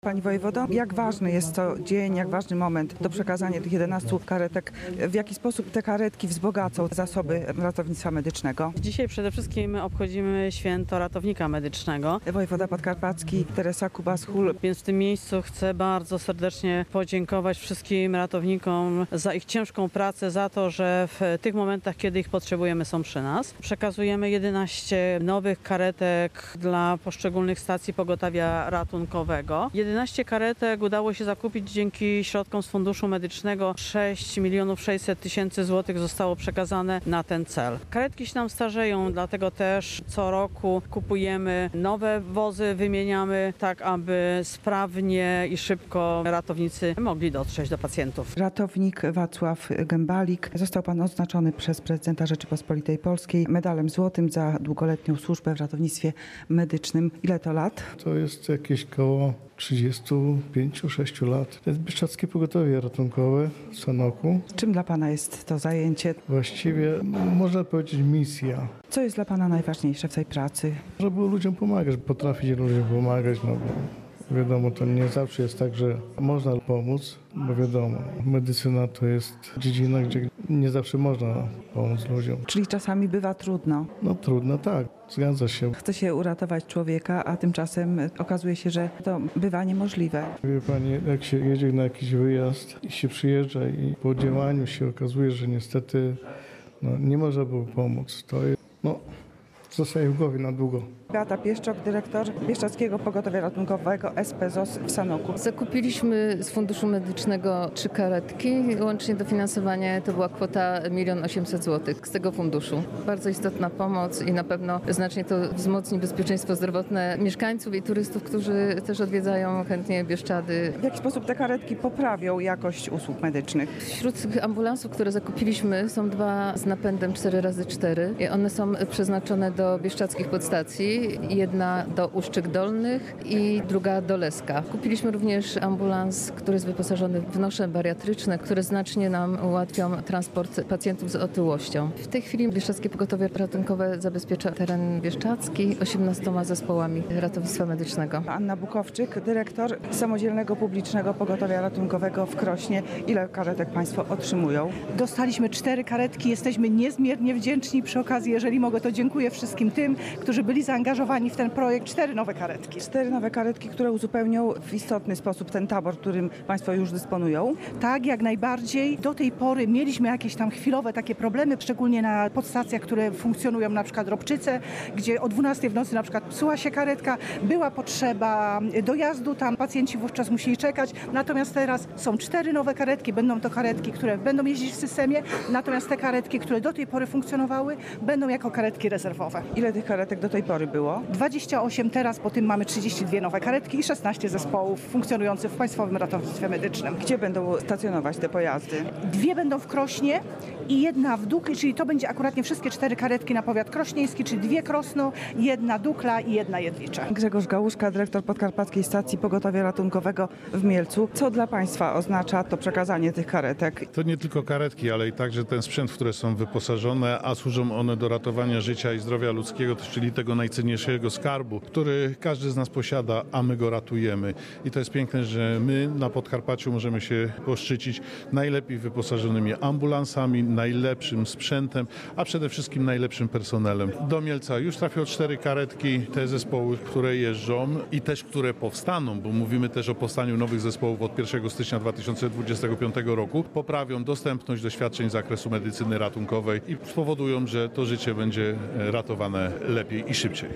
Pani wojewodo, jak ważny jest to dzień, jak ważny moment do przekazania tych 11 karetek? W jaki sposób te karetki wzbogacą zasoby ratownictwa medycznego? Dzisiaj przede wszystkim obchodzimy święto ratownika medycznego. Wojewoda podkarpacki Teresa Kubas-Hul. Więc w tym miejscu chcę bardzo serdecznie podziękować wszystkim ratownikom za ich ciężką pracę, za to, że w tych momentach, kiedy ich potrzebujemy, są przy nas. Przekazujemy 11 nowych karetek dla poszczególnych stacji pogotowia ratunkowego. 11 karetek udało się zakupić dzięki środkom z Funduszu Medycznego. 6 600 000 złotych zostało przekazane na ten cel. Karetki się nam starzeją, dlatego też co roku kupujemy nowe wozy, wymieniamy tak, aby sprawnie i szybko ratownicy mogli dotrzeć do pacjentów. Ratownik Wacław Gębalik. Został pan odznaczony przez prezydenta Rzeczypospolitej Polskiej medalem złotym za długoletnią służbę w ratownictwie medycznym. Ile to lat? To jest jakieś koło 35-6 lat. To jest Bieszczadzkie Pogotowie Ratunkowe w Sanoku. Czym dla pana jest to zajęcie? Właściwie można powiedzieć misja. Co jest dla pana najważniejsze w tej pracy? Żeby ludziom pomagać, potrafić ludziom pomagać, no bo wiadomo, to nie zawsze jest tak, że można pomóc, bo wiadomo, medycyna to jest dziedzina, gdzie nie zawsze można pomóc ludziom. Czyli czasami bywa trudno. No trudno, tak, zgadza się. Chce się uratować człowieka, a tymczasem okazuje się, że to bywa niemożliwe. Wie pani, jak się jedzie na jakiś wyjazd i się przyjeżdża i po działaniu się okazuje, że niestety nie można było pomóc, to jest, zostaje w głowie na długo. Beata Pieszczok, dyrektor Bieszczadzkiego Pogotowia Ratunkowego SPZOS w Sanoku. Zakupiliśmy z Funduszu Medycznego 3 karetki. Łącznie dofinansowanie to była kwota 1 800 000 zł z tego funduszu. Bardzo istotna pomoc i na pewno znacznie to wzmocni bezpieczeństwo zdrowotne mieszkańców i turystów, którzy też odwiedzają chętnie Bieszczady. W jaki sposób te karetki poprawią jakość usług medycznych? Wśród tych ambulansów, które zakupiliśmy, są 2 z napędem 4x4 i one są przeznaczone do bieszczadzkich podstacji. Jedna do Uszczyk Dolnych i druga do Leska. Kupiliśmy również ambulans, który jest wyposażony w nosze bariatryczne, które znacznie nam ułatwią transport pacjentów z otyłością. W tej chwili Bieszczadzkie Pogotowie Ratunkowe zabezpiecza teren bieszczadzki 18 zespołami ratownictwa medycznego. Anna Bukowczyk, dyrektor Samodzielnego Publicznego Pogotowia Ratunkowego w Krośnie. Ile karetek państwo otrzymują? Dostaliśmy 4 karetki, jesteśmy niezmiernie wdzięczni. Przy okazji, jeżeli mogę, to dziękuję wszystkim tym, którzy byli zaangażowani w ten projekt. 4 nowe karetki. 4 nowe karetki, które uzupełnią w istotny sposób ten tabor, którym państwo już dysponują. Tak, jak najbardziej. Do tej pory mieliśmy jakieś tam chwilowe takie problemy, szczególnie na podstacjach, które funkcjonują, na przykład Robczyce, gdzie o 12 w nocy na przykład psuła się karetka, była potrzeba dojazdu, tam pacjenci wówczas musieli czekać. Natomiast teraz są 4 nowe karetki, będą to karetki, które będą jeździć w systemie, natomiast te karetki, które do tej pory funkcjonowały, będą jako karetki rezerwowe. Ile tych karetek do tej pory było? 28 teraz, po tym mamy 32 nowe karetki i 16 zespołów funkcjonujących w Państwowym Ratownictwie Medycznym. Gdzie będą stacjonować te pojazdy? 2 będą w Krośnie i 1 w Dukli, czyli to będzie akuratnie wszystkie 4 karetki na powiat krośnieński, czyli 2 Krosno, 1 Dukla i 1 Jedlicze. Grzegorz Gałuszka, dyrektor Podkarpackiej Stacji Pogotowia Ratunkowego w Mielcu. Co dla państwa oznacza to przekazanie tych karetek? To nie tylko karetki, ale i także ten sprzęt, w które są wyposażone, a służą one do ratowania życia i zdrowia ludzkiego, czyli tego najcenniejszego skarbu, który każdy z nas posiada, a my go ratujemy. I to jest piękne, że my na Podkarpaciu możemy się poszczycić najlepiej wyposażonymi ambulansami, najlepszym sprzętem, a przede wszystkim najlepszym personelem. Do Mielca już trafią 4 karetki, te zespoły, które jeżdżą i też, które powstaną, bo mówimy też o powstaniu nowych zespołów od 1 stycznia 2025 roku, poprawią dostępność do świadczeń z zakresu medycyny ratunkowej i spowodują, że to życie będzie ratowane lepiej i szybciej.